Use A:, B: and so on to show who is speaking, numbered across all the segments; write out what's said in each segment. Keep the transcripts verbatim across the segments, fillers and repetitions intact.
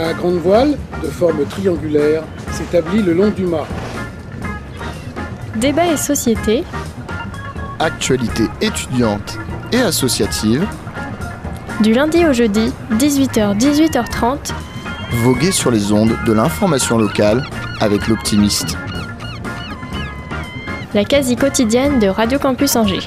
A: La grande voile, de forme triangulaire, s'établit le long du mât.
B: Débat et société.
C: Actualité étudiante et associative.
B: Du lundi au jeudi, dix-huit heures - dix-huit heures trente.
C: Voguer sur les ondes de l'information locale avec l'Optimiste.
B: La quasi quotidienne de Radio Campus Angers.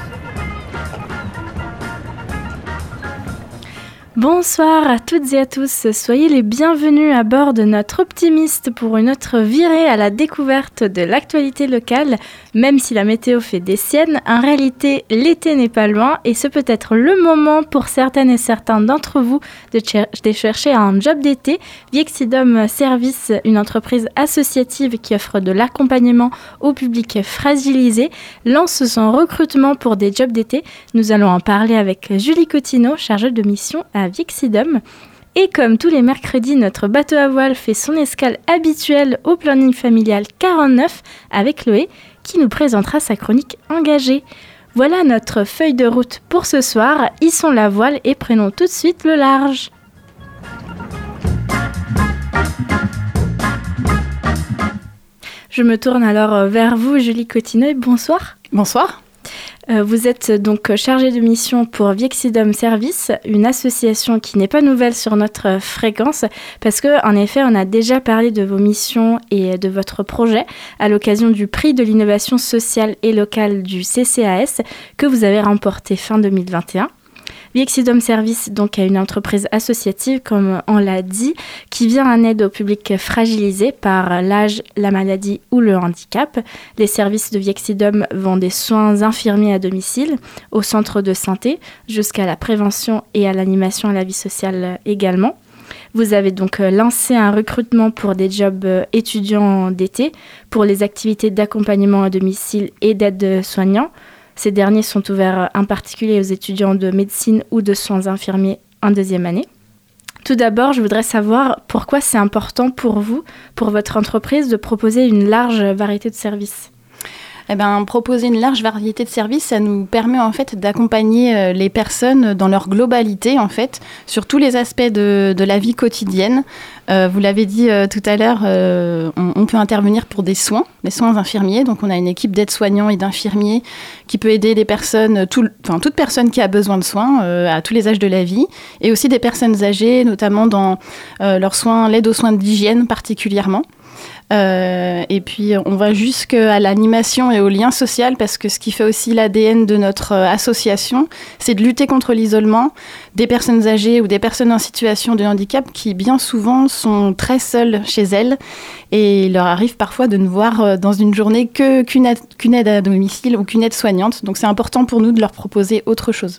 B: Bonsoir à toutes et à tous, soyez les bienvenus à bord de notre Optimiste pour une autre virée à la découverte de l'actualité locale. Même si la météo fait des siennes, en réalité l'été n'est pas loin et ce peut être le moment pour certaines et certains d'entre vous de, cher- de chercher un job d'été. Viexidom Service, une entreprise associative qui offre de l'accompagnement au public fragilisé, lance son recrutement pour des jobs d'été. Nous allons en parler avec Julie Cotineau, chargée de mission à Viexidom. Et comme tous les mercredis, notre bateau à voile fait son escale habituelle au planning familial quarante-neuf avec Loé, qui nous présentera sa chronique engagée. Voilà notre feuille de route pour ce soir. Hissons la voile et prenons tout de suite le large. Je me tourne alors vers vous, Julie Cotineau. Bonsoir.
D: Bonsoir.
B: Euh, vous êtes donc chargée de mission pour Viexidom Service, une association qui n'est pas nouvelle sur notre fréquence, parce qu'en effet, on a déjà parlé de vos missions et de votre projet à l'occasion du prix de l'innovation sociale et locale du C C A S que vous avez remporté fin deux mille vingt et un. Viexidom Service donc, est une entreprise associative, comme on l'a dit, qui vient en aide au public fragilisé par l'âge, la maladie ou le handicap. Les services de Viexidom vont des soins infirmiers à domicile, au centre de santé, jusqu'à la prévention et à l'animation à la vie sociale également. Vous avez donc lancé un recrutement pour des jobs étudiants d'été, pour les activités d'accompagnement à domicile et d'aide soignants. Ces derniers sont ouverts en particulier aux étudiants de médecine ou de soins infirmiers en deuxième année. Tout d'abord, je voudrais savoir pourquoi c'est important pour vous, pour votre entreprise, de proposer une large variété de services.
D: Eh ben, proposer une large variété de services, ça nous permet en fait d'accompagner euh, les personnes dans leur globalité en fait, sur tous les aspects de, de la vie quotidienne. Euh, vous l'avez dit euh, tout à l'heure, euh, on, on peut intervenir pour des soins, des soins infirmiers. Donc on a une équipe d'aides-soignants et d'infirmiers qui peut aider les personnes, tout, enfin toute personne qui a besoin de soins euh, à tous les âges de la vie, et aussi des personnes âgées, notamment dans euh, leurs soins, l'aide aux soins d'hygiène particulièrement. Euh, et puis on va jusqu'à l'animation et au lien social, parce que ce qui fait aussi l'A D N de notre euh, association, c'est de lutter contre l'isolement des personnes âgées ou des personnes en situation de handicap qui bien souvent sont très seules chez elles, et il leur arrive parfois de ne voir euh, dans une journée que, qu'une, aide, qu'une aide à domicile ou qu'une aide soignante. Donc c'est important pour nous de leur proposer autre chose.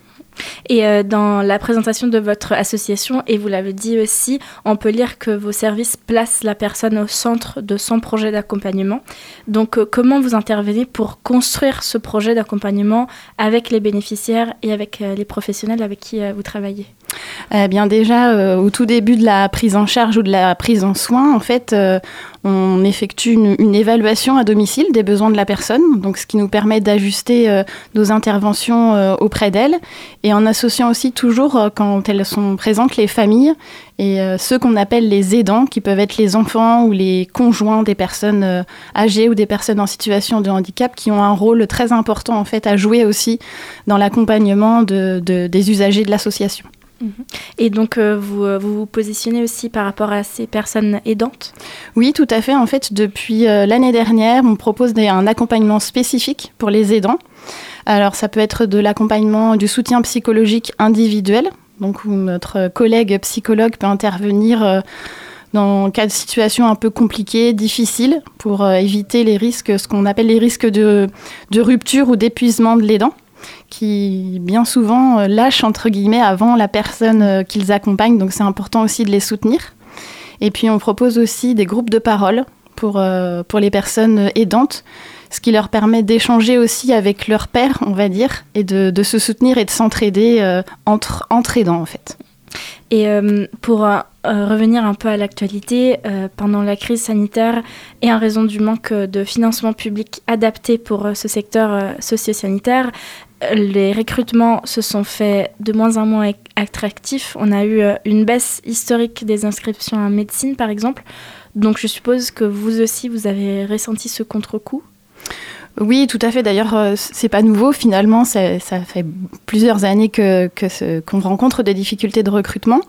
B: Et euh, dans la présentation de votre association, et vous l'avez dit aussi, on peut lire que vos services placent la personne au centre de son projet d'accompagnement. Donc euh, comment vous intervenez pour construire ce projet d'accompagnement avec les bénéficiaires et avec euh, les professionnels avec qui euh, vous travaillez ?
D: Eh bien déjà, euh, au tout début de la prise en charge ou de la prise en soin, en fait, euh, on effectue une, une évaluation à domicile des besoins de la personne, donc ce qui nous permet d'ajuster euh, nos interventions euh, auprès d'elle, et en associant aussi toujours, euh, quand elles sont présentes, les familles et euh, ceux qu'on appelle les aidants, qui peuvent être les enfants ou les conjoints des personnes euh, âgées ou des personnes en situation de handicap, qui ont un rôle très important en fait à jouer aussi dans l'accompagnement de, de, des usagers de l'association.
B: Et donc, euh, vous, euh, vous vous positionnez aussi par rapport à ces personnes aidantes ?
D: Oui, tout à fait. En fait, depuis euh, l'année dernière, on propose des, un accompagnement spécifique pour les aidants. Alors, ça peut être de l'accompagnement, du soutien psychologique individuel, donc où notre collègue psychologue peut intervenir euh, dans cas de situation un peu compliquée, difficile, pour euh, éviter les risques, ce qu'on appelle les risques de, de rupture ou d'épuisement de l'aidant, qui bien souvent euh, lâchent entre guillemets avant la personne euh, qu'ils accompagnent, donc c'est important aussi de les soutenir. Et puis on propose aussi des groupes de parole pour, euh, pour les personnes aidantes, ce qui leur permet d'échanger aussi avec leur père, on va dire, et de, de se soutenir et de s'entraider euh, entre, entre aidants en fait.
B: Et euh, pour euh, euh, revenir un peu à l'actualité, euh, pendant la crise sanitaire et en raison du manque de financement public adapté pour euh, ce secteur euh, socio-sanitaire, euh, les recrutements se sont faits de moins en moins attractifs. On a eu euh, une baisse historique des inscriptions en médecine, par exemple. Donc je suppose que vous aussi, vous avez ressenti ce contre-coup.
D: Oui, tout à fait. D'ailleurs, euh, c'est pas nouveau. Finalement, ça, ça fait plusieurs années que, que ce, qu'on rencontre des difficultés de recrutement.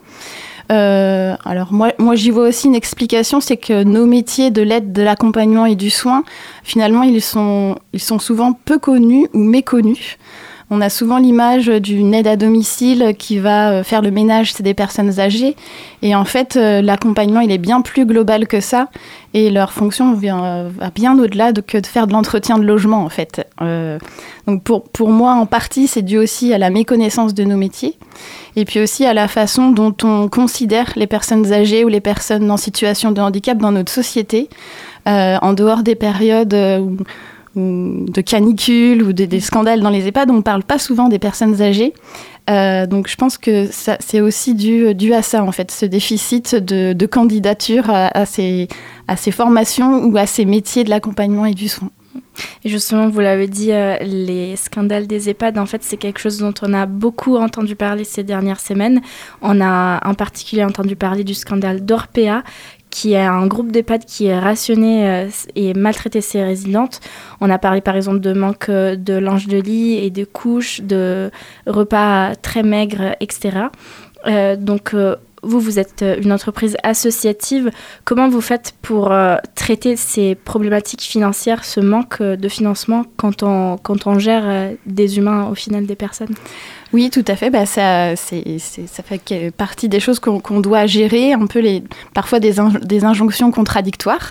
D: Euh, alors moi, moi, j'y vois aussi une explication, c'est que nos métiers de l'aide, de l'accompagnement et du soin, finalement, ils sont, ils sont souvent peu connus ou méconnus. On a souvent l'image d'une aide à domicile qui va faire le ménage, c'est des personnes âgées. Et en fait, l'accompagnement, il est bien plus global que ça. Et leur fonction vient, va bien au-delà de, que de faire de l'entretien de logement, en fait. Euh, donc pour, pour moi, en partie, c'est dû aussi à la méconnaissance de nos métiers. Et puis aussi à la façon dont on considère les personnes âgées ou les personnes en situation de handicap dans notre société, euh, en dehors des périodes où... ou de canicules ou de, des scandales dans les EHPAD, on ne parle pas souvent des personnes âgées. Euh, donc je pense que ça, c'est aussi dû, dû à ça, en fait, ce déficit de, de candidature à, à, ces, à ces formations ou à ces métiers de l'accompagnement et du soin.
B: Et justement, vous l'avez dit, euh, les scandales des EHPAD, en fait, c'est quelque chose dont on a beaucoup entendu parler ces dernières semaines. On a en particulier entendu parler du scandale d'Orpea, qui est un groupe d'EHPAD qui est rationné euh, et maltraité ses résidentes. On a parlé par exemple de manque de linge de lit et de couches, de repas très maigres, et cetera. Euh, donc euh, vous, vous êtes une entreprise associative. Comment vous faites pour euh, traiter ces problématiques financières, ce manque de financement quand on, quand on gère euh, des humains, au final des personnes ?
D: Oui, tout à fait. Bah, ça, c'est, c'est, ça fait partie des choses qu'on, qu'on doit gérer, un peu les, parfois des, in, des injonctions contradictoires.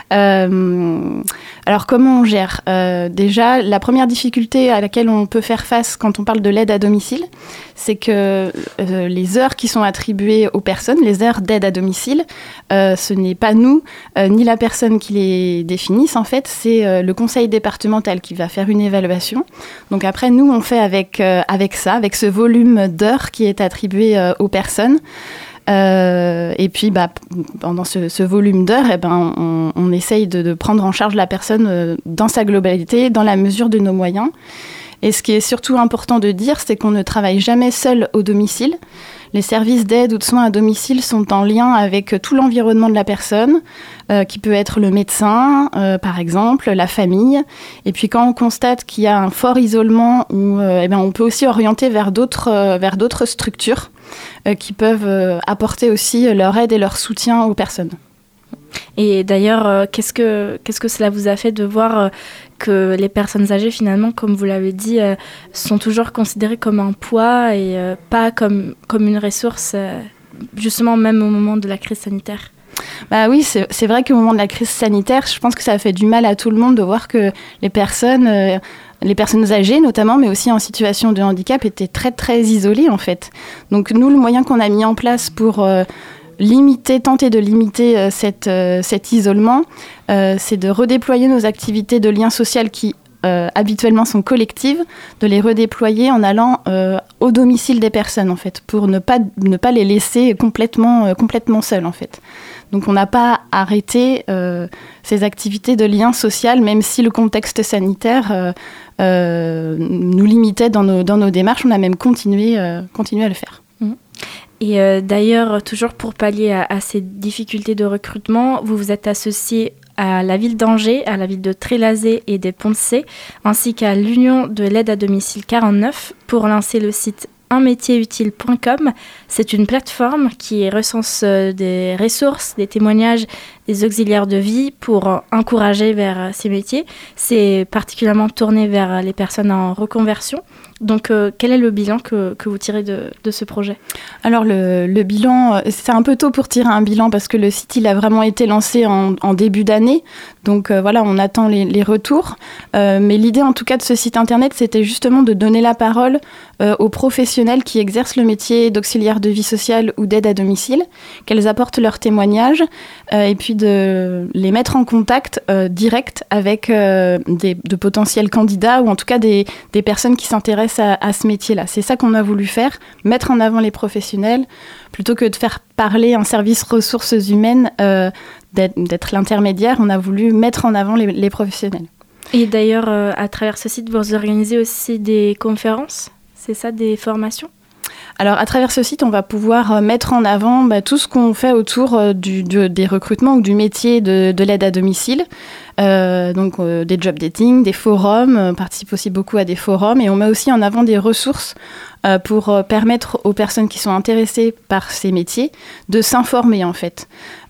D: Euh, alors, comment on gère ? euh, Déjà, la première difficulté à laquelle on peut faire face quand on parle de l'aide à domicile, c'est que euh, les heures qui sont attribuées aux personnes, les heures d'aide à domicile, euh, ce n'est pas nous, euh, ni la personne qui les définisse. En fait, c'est euh, le conseil départemental qui va faire une évaluation. Donc après, nous, on fait avec, euh, avec ça, avec ce volume d'heures qui est attribué euh, aux personnes. Euh, et puis, bah, pendant ce, ce volume d'heures, eh ben, on, on essaye de, de prendre en charge la personne euh, dans sa globalité, dans la mesure de nos moyens. Et ce qui est surtout important de dire, c'est qu'on ne travaille jamais seul au domicile. Les services d'aide ou de soins à domicile sont en lien avec tout l'environnement de la personne, euh, qui peut être le médecin, euh, par exemple, la famille. Et puis quand on constate qu'il y a un fort isolement, ou, euh, eh ben, on peut aussi orienter vers d'autres, euh, vers d'autres structures euh, qui peuvent euh, apporter aussi leur aide et leur soutien aux personnes.
B: Et d'ailleurs, euh, qu'est-ce que, qu'est-ce que cela vous a fait de voir euh, que les personnes âgées, finalement, comme vous l'avez dit, euh, sont toujours considérées comme un poids et euh, pas comme, comme une ressource, euh, justement même au moment de la crise sanitaire ?
D: Bah oui, c'est, c'est vrai qu'au moment de la crise sanitaire, je pense que ça a fait du mal à tout le monde de voir que les personnes... Euh, Les personnes âgées notamment, mais aussi en situation de handicap, étaient très très isolées en fait. Donc nous, le moyen qu'on a mis en place pour euh, limiter, tenter de limiter euh, cette, euh, cet isolement, euh, c'est de redéployer nos activités de lien social qui euh, habituellement sont collectives, de les redéployer en allant euh, au domicile des personnes en fait, pour ne pas, ne pas les laisser complètement, euh, complètement seules en fait. Donc on n'a pas arrêté euh, ces activités de lien social, même si le contexte sanitaire euh, euh, nous limitait dans nos, dans nos démarches. On a même continué, euh, continué à le faire.
B: Et euh, d'ailleurs, toujours pour pallier à, à ces difficultés de recrutement, vous vous êtes associé à la ville d'Angers, à la ville de Trélazé et des Ponts-de-Cé, ainsi qu'à l'Union de l'aide à domicile quarante-neuf pour lancer le site un métier utile point com. C'est une plateforme qui recense des ressources, des témoignages, des auxiliaires de vie pour encourager vers ces métiers. C'est particulièrement tourné vers les personnes en reconversion. Donc, euh, quel est le bilan que, que vous tirez de, de ce projet ?
D: Alors, le, le bilan, c'est un peu tôt pour tirer un bilan parce que le site, il a vraiment été lancé en, en début d'année. Donc, euh, voilà, on attend les, les retours. Euh, mais l'idée, en tout cas, de ce site internet, c'était justement de donner la parole euh, aux professionnels qui exercent le métier d'auxiliaire de vie sociale ou d'aide à domicile, qu'elles apportent leurs témoignages. Euh, et puis, puis de les mettre en contact euh, direct avec euh, des, de potentiels candidats ou en tout cas des, des personnes qui s'intéressent à, à ce métier-là. C'est ça qu'on a voulu faire, mettre en avant les professionnels, plutôt que de faire parler un service ressources humaines, euh, d'être, d'être l'intermédiaire, on a voulu mettre en avant les, les professionnels.
B: Et d'ailleurs, euh, à travers ce site, vous organisez aussi des conférences, c'est ça, des formations ?
D: Alors, à travers ce site, on va pouvoir mettre en avant bah, tout ce qu'on fait autour euh, du, du, des recrutements ou du métier de, de l'aide à domicile. Euh, donc, euh, des job dating, des forums, on participe aussi beaucoup à des forums. Et on met aussi en avant des ressources euh, pour euh, permettre aux personnes qui sont intéressées par ces métiers de s'informer, en fait.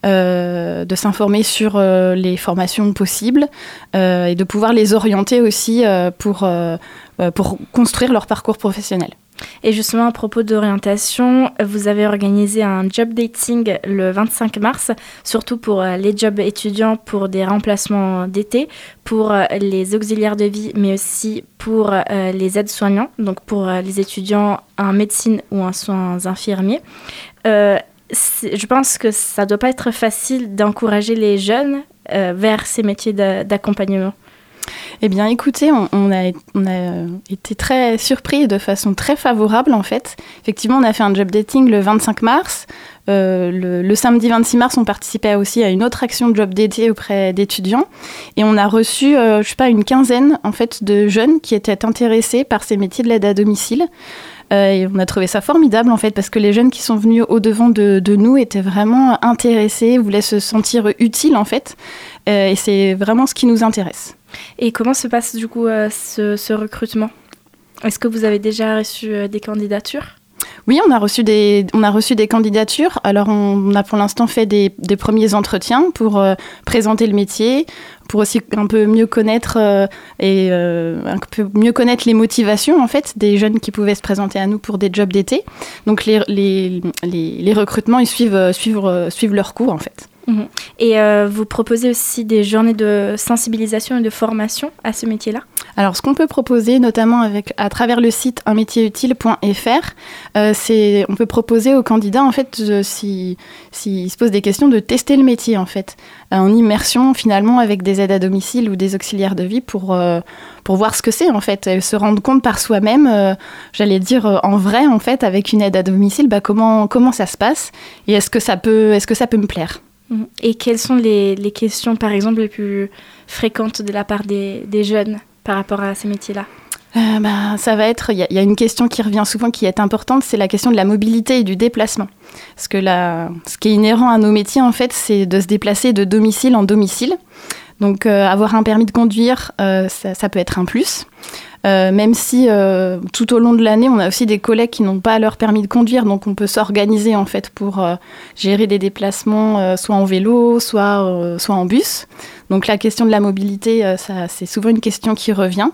D: Euh, de s'informer sur euh, les formations possibles euh, et de pouvoir les orienter aussi euh, pour, euh, pour construire leur parcours professionnel.
B: Et justement, à propos d'orientation, vous avez organisé un job dating le vingt-cinq mars, surtout pour les jobs étudiants, pour des remplacements d'été, pour les auxiliaires de vie, mais aussi pour les aides-soignants, donc pour les étudiants en médecine ou en soins infirmiers. Euh, je pense que ça ne doit pas être facile d'encourager les jeunes euh, vers ces métiers d'a- d'accompagnement.
D: Eh bien, écoutez, on, on, a, on a été très surpris de façon très favorable, en fait. Effectivement, on a fait un job dating le vingt-cinq mars. Euh, le, le samedi vingt-six mars, on participait aussi à une autre action de job d'été auprès d'étudiants. Et on a reçu, euh, je sais pas, une quinzaine, en fait, de jeunes qui étaient intéressés par ces métiers de l'aide à domicile. Euh, et on a trouvé ça formidable, en fait, parce que les jeunes qui sont venus au-devant de, de nous étaient vraiment intéressés, voulaient se sentir utiles, en fait. Euh, et c'est vraiment ce qui nous intéresse.
B: Et comment se passe du coup euh, ce, ce recrutement ? Est-ce que vous avez déjà reçu euh, des candidatures ?
D: Oui, on a reçu des, on a reçu des candidatures. Alors, on a pour l'instant fait des, des premiers entretiens pour euh, présenter le métier, pour aussi un peu mieux connaître euh, et euh, un peu mieux connaître les motivations en fait des jeunes qui pouvaient se présenter à nous pour des jobs d'été. Donc, les, les, les, les recrutements, ils suivent, suivent, suivent leur cours en fait.
B: Mmh. Et euh, vous proposez aussi des journées de sensibilisation et de formation à ce métier-là ?
D: Alors, ce qu'on peut proposer, notamment avec, à travers le site un métier utile point f r, euh, c'est, on peut proposer aux candidats, en fait, euh, s'ils si, si se posent des questions, de tester le métier, en fait, euh, en immersion, finalement, avec des aides à domicile ou des auxiliaires de vie pour, euh, pour voir ce que c'est, en fait, et se rendre compte par soi-même, euh, j'allais dire, euh, en vrai, en fait, avec une aide à domicile, bah, comment, comment ça se passe et est-ce que ça peut, est-ce que ça peut me plaire ?
B: Et quelles sont les, les questions, par exemple, les plus fréquentes de la part des, des jeunes par rapport à ces métiers-là ?
D: euh, bah, Ça va être, il y, y a une question qui revient souvent, qui est importante, c'est la question de la mobilité et du déplacement. Parce que la, ce qui est inhérent à nos métiers, en fait, c'est de se déplacer de domicile en domicile. Donc, euh, avoir un permis de conduire, euh, ça, ça peut être un plus. Euh, même si euh, tout au long de l'année, on a aussi des collègues qui n'ont pas leur permis de conduire, donc on peut s'organiser en fait pour euh, gérer des déplacements euh, soit en vélo, soit, euh, soit en bus. Donc la question de la mobilité, euh, ça, c'est souvent une question qui revient.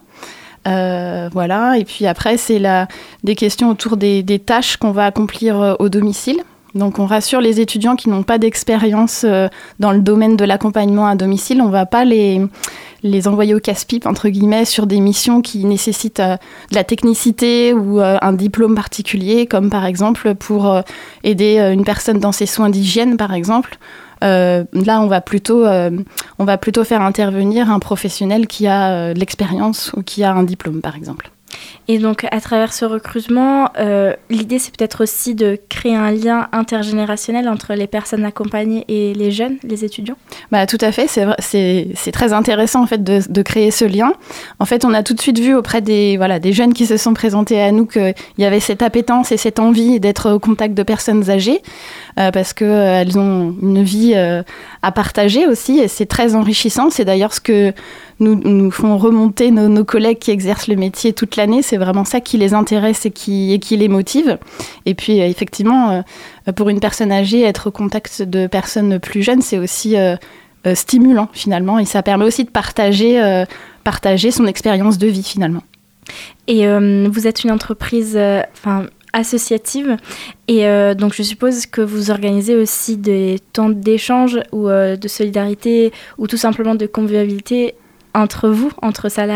D: Euh, voilà. Et puis après, c'est la, des questions autour des, des tâches qu'on va accomplir euh, au domicile. Donc on rassure les étudiants qui n'ont pas d'expérience euh, dans le domaine de l'accompagnement à domicile. On ne va pas les, les envoyer au casse-pipe, entre guillemets, sur des missions qui nécessitent euh, de la technicité ou euh, un diplôme particulier, comme par exemple pour euh, aider euh, une personne dans ses soins d'hygiène, par exemple. Euh, là, on va, plutôt, euh, on va plutôt faire intervenir un professionnel qui a euh, de l'expérience ou qui a un diplôme, par exemple.
B: Et donc, à travers ce recrutement, euh, l'idée, c'est peut-être aussi de créer un lien intergénérationnel entre les personnes accompagnées et les jeunes, les étudiants ?
D: Bah, tout à fait, c'est, c'est, c'est très intéressant en fait, de, de créer ce lien. En fait, on a tout de suite vu auprès des, voilà, des jeunes qui se sont présentés à nous qu'il y avait cette appétence et cette envie d'être au contact de personnes âgées, euh, parce qu'elles euh, ont une vie euh, à partager aussi, et c'est très enrichissant. C'est d'ailleurs ce que nous, nous font remonter nos, nos collègues qui exercent le métier toute l'année. C'est vraiment ça qui les intéresse et qui, et qui les motive. Et puis, euh, effectivement, euh, pour une personne âgée, être au contact de personnes plus jeunes, c'est aussi euh, euh, stimulant, finalement. Et ça permet aussi de partager, euh, partager son expérience de vie, finalement.
B: Et euh, vous êtes une entreprise euh, associative. Et euh, donc, je suppose que vous organisez aussi des temps d'échange ou euh, de solidarité ou tout simplement de convivialité entre vous, entre salariés ?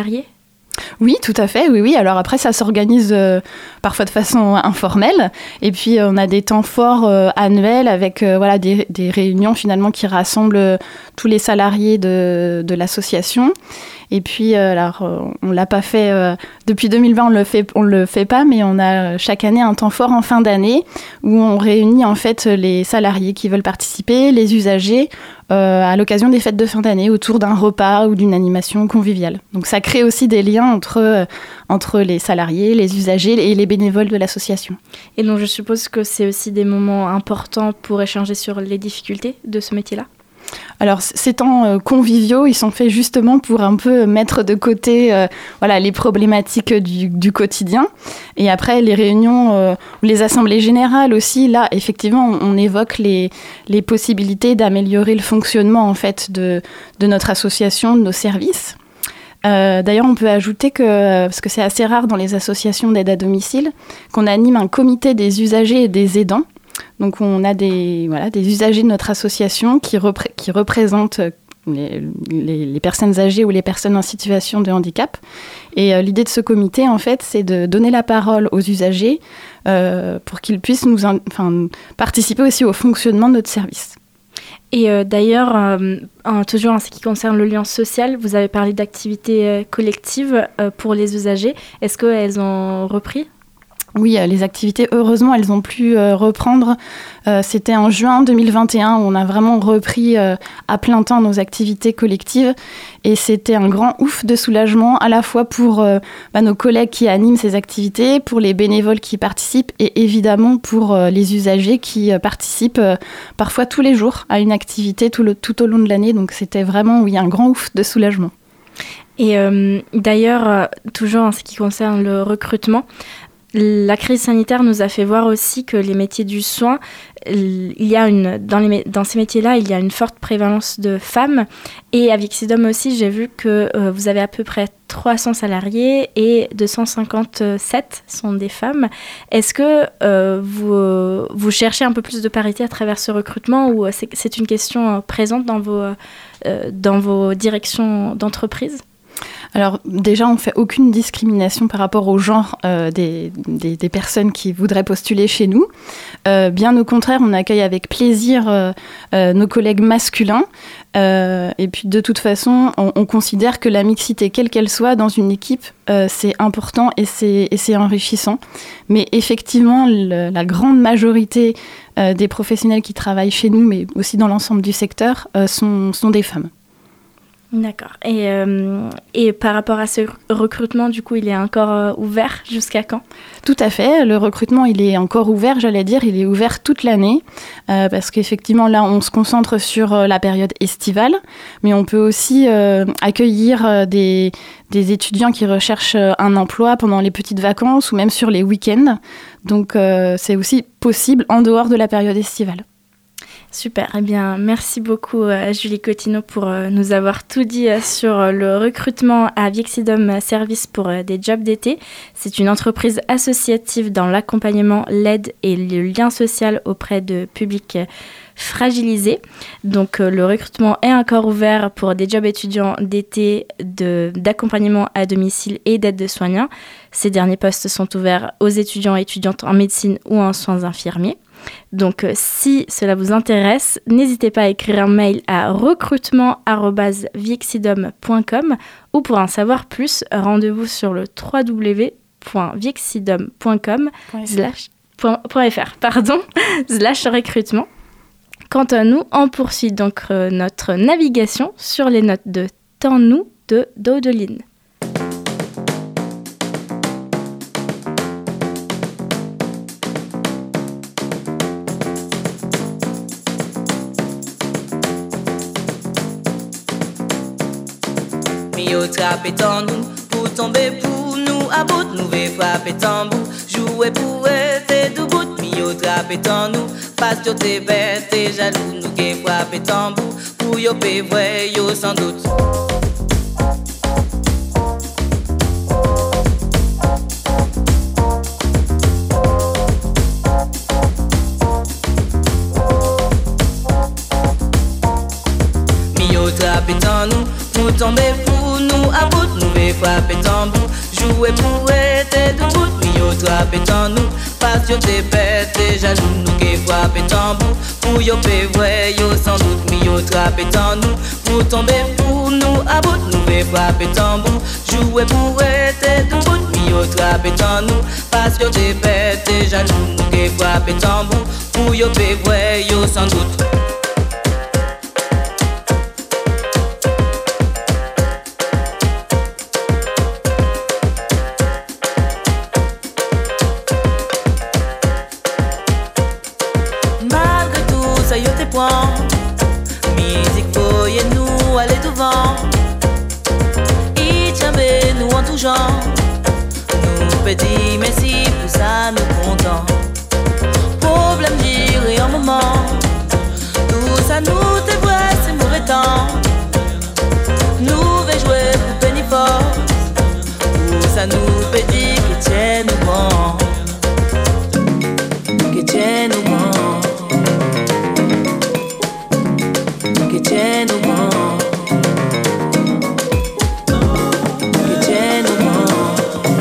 D: Oui, tout à fait, oui, oui. Alors après, ça s'organise euh, parfois de façon informelle. Et puis, euh, on a des temps forts euh, annuels avec euh, voilà, des, des réunions finalement qui rassemblent euh, tous les salariés de, de l'association. Et puis, euh, alors, euh, on ne l'a pas fait euh, depuis deux mille vingt, on le fait, on le fait pas, mais on a chaque année un temps fort en fin d'année où on réunit en fait les salariés qui veulent participer, les usagers, euh, à l'occasion des fêtes de fin d'année autour d'un repas ou d'une animation conviviale. Donc, ça crée aussi des liens entre, euh, entre les salariés, les usagers et les bénévoles de l'association.
B: Et donc, je suppose que c'est aussi des moments importants pour échanger sur les difficultés de ce métier-là ?
D: Alors, ces temps euh, conviviaux, ils sont faits justement pour un peu mettre de côté euh, voilà, les problématiques du, du quotidien. Et après, les réunions, euh, les assemblées générales aussi, là, effectivement, on, on évoque les, les possibilités d'améliorer le fonctionnement en fait, de, de notre association, de nos services. Euh, d'ailleurs, on peut ajouter que, parce que c'est assez rare dans les associations d'aide à domicile, qu'on anime un comité des usagers et des aidants. Donc, on a des, voilà, des usagers de notre association qui, repré- qui représentent les, les, les personnes âgées ou les personnes en situation de handicap. Et euh, l'idée de ce comité, en fait, c'est de donner la parole aux usagers euh, pour qu'ils puissent nous, in- enfin, participer aussi au fonctionnement de notre service.
B: Et euh, d'ailleurs, euh, en, toujours en ce qui concerne le lien social, vous avez parlé d'activités euh, collectives euh, pour les usagers. Est-ce qu'elles ont repris ?
D: Oui, les activités, heureusement, elles ont pu euh, reprendre. Euh, c'était en juin deux mille vingt et un où on a vraiment repris euh, à plein temps nos activités collectives. Et c'était un grand ouf de soulagement, à la fois pour euh, bah, nos collègues qui animent ces activités, pour les bénévoles qui participent et évidemment pour euh, les usagers qui euh, participent euh, parfois tous les jours à une activité tout, le, tout au long de l'année. Donc c'était vraiment, oui, un grand ouf de soulagement.
B: Et euh, d'ailleurs, euh, toujours en ce qui concerne le recrutement, la crise sanitaire nous a fait voir aussi que les métiers du soin, il y a une, dans, les, dans ces métiers-là, il y a une forte prévalence de femmes. Et à Vixidom aussi, j'ai vu que euh, vous avez à peu près trois cents salariés et deux cent cinquante-sept sont des femmes. Est-ce que euh, vous, euh, vous cherchez un peu plus de parité à travers ce recrutement ou c'est, c'est une question euh, présente dans vos, euh, dans vos directions d'entreprise ?
D: Alors déjà, on ne fait aucune discrimination par rapport au genre euh, des, des, des personnes qui voudraient postuler chez nous. Euh, bien au contraire, on accueille avec plaisir euh, euh, nos collègues masculins. Euh, et puis de toute façon, on, on considère que la mixité, quelle qu'elle soit, dans une équipe, euh, c'est important et c'est, et c'est enrichissant. Mais effectivement, le, la grande majorité euh, des professionnels qui travaillent chez nous, mais aussi dans l'ensemble du secteur, euh, sont, sont des femmes.
B: D'accord. Et, euh, et par rapport à ce recrutement, du coup, il est encore euh, ouvert jusqu'à quand ?
D: Tout à fait. Le recrutement, il est encore ouvert, j'allais dire. Il est ouvert toute l'année euh, parce qu'effectivement, là, on se concentre sur euh, la période estivale, mais on peut aussi euh, accueillir euh, des, des étudiants qui recherchent euh, un emploi pendant les petites vacances ou même sur les week-ends. Donc, euh, c'est aussi possible en dehors de la période estivale.
B: Super, eh bien merci beaucoup euh, Julie Cottineau pour euh, nous avoir tout dit euh, sur euh, le recrutement à Vixidom Service pour euh, des jobs d'été. C'est une entreprise associative dans l'accompagnement, l'aide et le lien social auprès de publics euh, fragilisés. Donc euh, le recrutement est encore ouvert pour des jobs étudiants d'été de, d'accompagnement à domicile et d'aide de soignants. Ces derniers postes sont ouverts aux étudiants et étudiantes en médecine ou en soins infirmiers. Donc, euh, si cela vous intéresse, n'hésitez pas à écrire un mail à recrutement arobase vixidom point com ou pour en savoir plus, rendez-vous sur le w w w point vixidom point com slash .fr pardon, slash recrutement. Quant à nous, on poursuit donc euh, notre navigation sur les notes de Tant nous de Dodeline.
E: Yo trappe nous pour tomber pour nous à bout nous ve frapper tambour jouer pour être du bout yo trappe nous parce que t'es bête t'es jaloux nous que frapper tambour pour yo pe vrai yo sans doute yo trappe nous pour tomber pour nous à bout nous ve frapper tambour jouer pour être debout, mio trappe en nous, parce que t'es bête, t'es jaloux, nous qui frappe tambour, pour yo pe vrai, yo sans doute, mio trappe en nous, pour tomber pour nous, à bout, nous vais frapper tambour, jouer pour être debout, mio trappe en nous, parce que t'es bête, t'es jaloux, nous qui frappe tambour, pour yo pe vrai, yo sans doute. Musique voyez nous aller devant. Il tient nous en tout genre. Nous petits messi pour ça nous contents. Problème j'irai un moment. Tout ça nous te voit c'est mauvais temps. Nous vais jouer pour penny force. Tout ça nous petits qui tiennent nous bon. Qui tiennent nous bon. Que tienne au monde, que tienne au monde,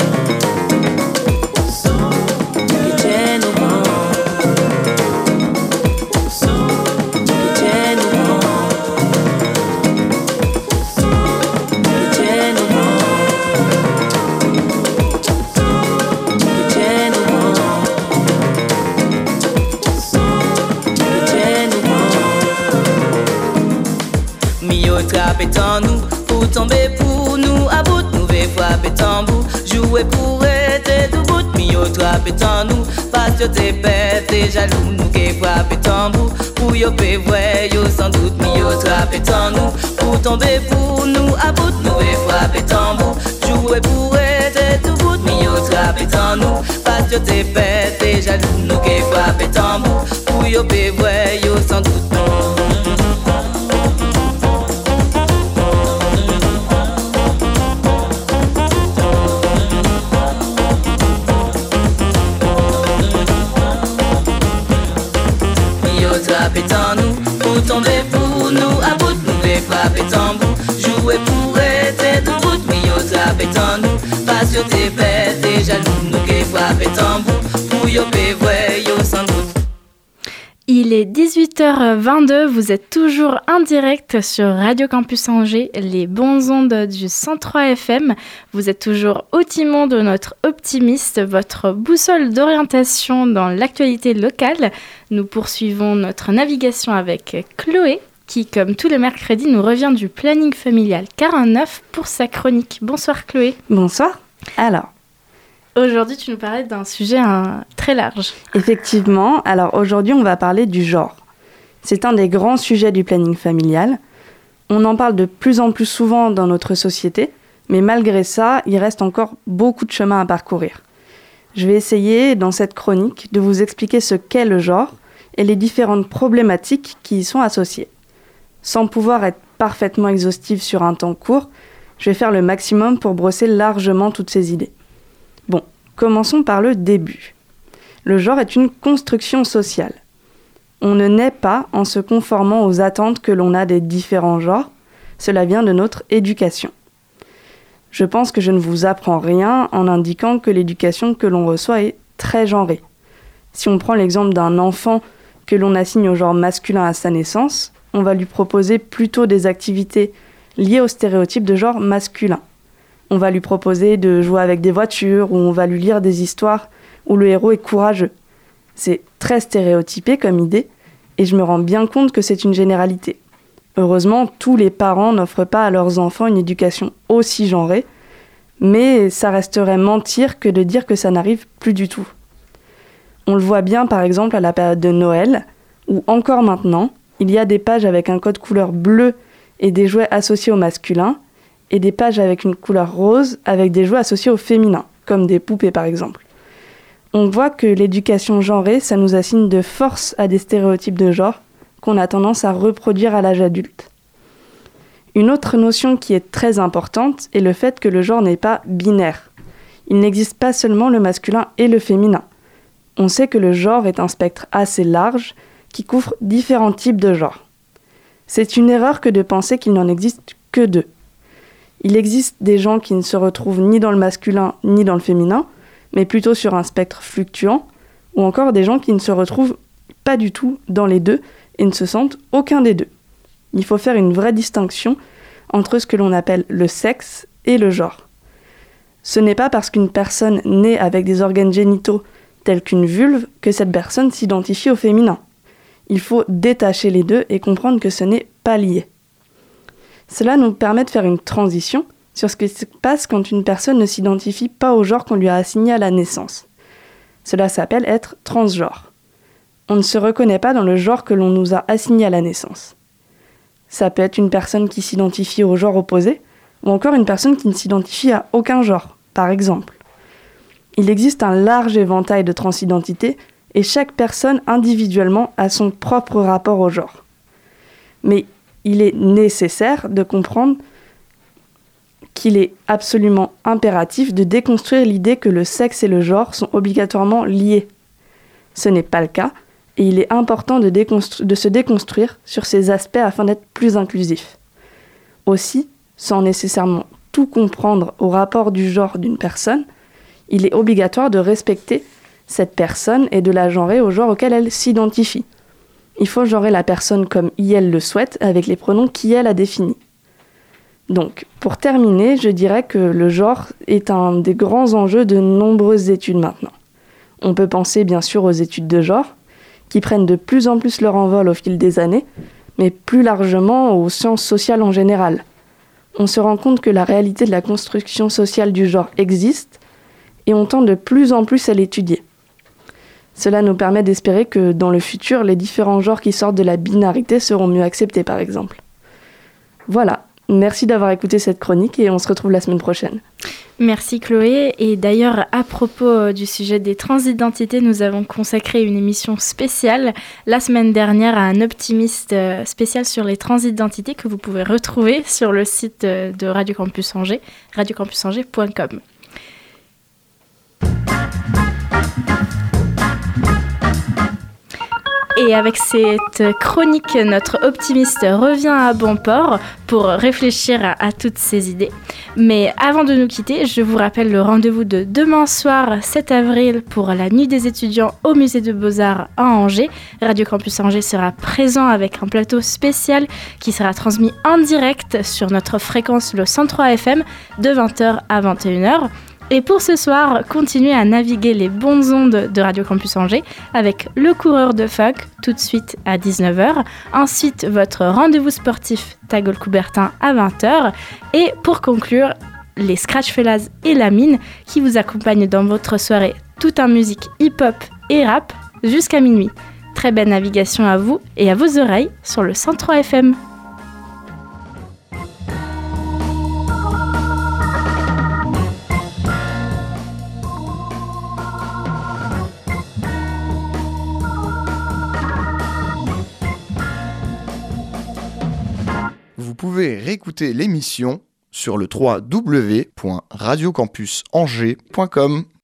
E: que tienne au monde, que tienne au monde, que tienne au monde, que tienne au monde, que tienne au monde. Mio trappe en nous, pour tomber pour nous, à bout, nous vais frapper tambour, jouer pour être debout, mio trappe en nous, parce que t'es bête, t'es jaloux, nous qui frappe tambour, pour yo pe vrai, yo sans doute, mio trappe en nous, pour tomber pour nous, à bout, nous vais frapper tambour, jouer pour être debout, mio trappe en nous, parce que t'es bête, t'es jaloux, nous qui frappe tambour, pour yo pe vrai, yo sans doute. Frapper en nous, pour tomber pour nous, à bout, nous les frapper tambour, jouer pour être debout, mio frapper en nous, parce que t'es bête, t'es jaloux, nous qui frapper tambour, pour yo pe vrai, yo sans doute.
B: Il est dix-huit heures vingt-deux, vous êtes toujours en direct sur Radio Campus Angers, les bonnes ondes du cent trois F M. Vous êtes toujours au timon de notre optimiste, votre boussole d'orientation dans l'actualité locale. Nous poursuivons notre navigation avec Chloé, qui, comme tous les mercredis, nous revient du planning familial quarante-neuf pour sa chronique. Bonsoir Chloé.
F: Bonsoir. Alors,
B: aujourd'hui, tu nous parlais d'un sujet hein, très large.
F: Effectivement. Alors aujourd'hui, on va parler du genre. C'est un des grands sujets du planning familial. On en parle de plus en plus souvent dans notre société, mais malgré ça, il reste encore beaucoup de chemin à parcourir. Je vais essayer, dans cette chronique, de vous expliquer ce qu'est le genre et les différentes problématiques qui y sont associées. Sans pouvoir être parfaitement exhaustive sur un temps court, je vais faire le maximum pour brosser largement toutes ces idées. Bon, commençons par le début. Le genre est une construction sociale. On ne naît pas en se conformant aux attentes que l'on a des différents genres, cela vient de notre éducation. Je pense que je ne vous apprends rien en indiquant que l'éducation que l'on reçoit est très genrée. Si on prend l'exemple d'un enfant que l'on assigne au genre masculin à sa naissance, on va lui proposer plutôt des activités liées au stéréotype de genre masculin. On va lui proposer de jouer avec des voitures ou on va lui lire des histoires où le héros est courageux. C'est très stéréotypé comme idée et je me rends bien compte que c'est une généralité. Heureusement, tous les parents n'offrent pas à leurs enfants une éducation aussi genrée, mais ça resterait mentir que de dire que ça n'arrive plus du tout. On le voit bien par exemple à la période de Noël, où encore maintenant, il y a des pages avec un code couleur bleu et des jouets associés au masculin, et des pages avec une couleur rose avec des jouets associés au féminin, comme des poupées par exemple. On voit que l'éducation genrée, ça nous assigne de force à des stéréotypes de genre qu'on a tendance à reproduire à l'âge adulte. Une autre notion qui est très importante est le fait que le genre n'est pas binaire. Il n'existe pas seulement le masculin et le féminin. On sait que le genre est un spectre assez large qui couvre différents types de genres. C'est une erreur que de penser qu'il n'en existe que deux. Il existe des gens qui ne se retrouvent ni dans le masculin ni dans le féminin, mais plutôt sur un spectre fluctuant, ou encore des gens qui ne se retrouvent pas du tout dans les deux et ne se sentent aucun des deux. Il faut faire une vraie distinction entre ce que l'on appelle le sexe et le genre. Ce n'est pas parce qu'une personne naît avec des organes génitaux tels qu'une vulve que cette personne s'identifie au féminin. Il faut détacher les deux et comprendre que ce n'est pas lié. Cela nous permet de faire une transition sur ce qui se passe quand une personne ne s'identifie pas au genre qu'on lui a assigné à la naissance. Cela s'appelle être transgenre. On ne se reconnaît pas dans le genre que l'on nous a assigné à la naissance. Ça peut être une personne qui s'identifie au genre opposé, ou encore une personne qui ne s'identifie à aucun genre, par exemple. Il existe un large éventail de transidentités et chaque personne individuellement a son propre rapport au genre. Mais il est nécessaire de comprendre qu'il est absolument impératif de déconstruire l'idée que le sexe et le genre sont obligatoirement liés. Ce n'est pas le cas, et il est important de, déconstru- de se déconstruire sur ces aspects afin d'être plus inclusif. Aussi, sans nécessairement tout comprendre au rapport du genre d'une personne, il est obligatoire de respecter cette personne et de la genrer au genre auquel elle s'identifie. Il faut genrer la personne comme elle le souhaite, avec les pronoms qu'elle a définis. Donc, pour terminer, je dirais que le genre est un des grands enjeux de nombreuses études maintenant. On peut penser bien sûr aux études de genre, qui prennent de plus en plus leur envol au fil des années, mais plus largement aux sciences sociales en général. On se rend compte que la réalité de la construction sociale du genre existe, et on tend de plus en plus à l'étudier. Cela nous permet d'espérer que dans le futur, les différents genres qui sortent de la binarité seront mieux acceptés, par exemple. Voilà, merci d'avoir écouté cette chronique et on se retrouve la semaine prochaine.
B: Merci Chloé. Et d'ailleurs, à propos du sujet des transidentités, nous avons consacré une émission spéciale la semaine dernière à un optimiste spécial sur les transidentités que vous pouvez retrouver sur le site de Radio Campus Angers, radio campus angers point com. Et avec cette chronique, notre optimiste revient à bon port pour réfléchir à, à toutes ces idées. Mais avant de nous quitter, je vous rappelle le rendez-vous de demain soir, sept avril, pour la Nuit des étudiants au Musée de Beaux-Arts à Angers. Radio Campus Angers sera présent avec un plateau spécial qui sera transmis en direct sur notre fréquence le cent trois F M de vingt heures à vingt et une heures. Et pour ce soir, continuez à naviguer les bonnes ondes de Radio Campus Angers avec le coureur de funk tout de suite à dix-neuf heures. Ensuite, votre rendez-vous sportif Tagol Coubertin à vingt heures. Et pour conclure, les Scratch Fellas et la Mine qui vous accompagnent dans votre soirée tout en musique hip-hop et rap jusqu'à minuit. Très belle navigation à vous et à vos oreilles sur le cent trois F M.
C: Vous pouvez réécouter l'émission sur le w w w point radio campus angers point com.